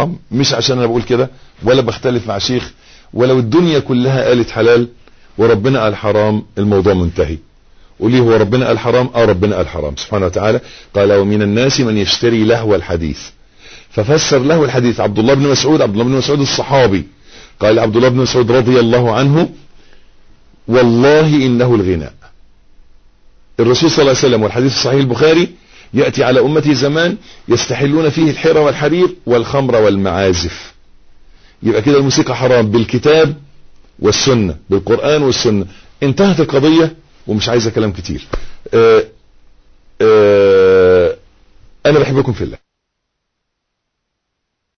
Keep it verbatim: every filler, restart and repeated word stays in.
حرام، مش عشان انا بقول كده ولا بختلف مع شيخ، ولو الدنيا كلها قالت حلال وربنا قال حرام الموضوع منتهي. قولي هو ربنا قال حرام؟ اه ربنا قال حرام سبحانه وتعالى. قال ومن الناس من يشتري لهو الحديث، ففسر لهو الحديث عبد الله بن مسعود. عبد الله بن مسعود الصحابي قال عبد الله بن مسعود رضي الله عنه والله انه الغناء. الرسول صلى الله عليه وسلم والحديث الصحيح البخاري يأتي على امتي زمان يستحلون فيه الحرى والحرير والخمر والمعازف. يبقى كده الموسيقى حرام بالكتاب والسنة، بالقرآن والسنة. انتهت القضية ومش عايزة كلام كتير. آآ آآ انا بحبكم في الله.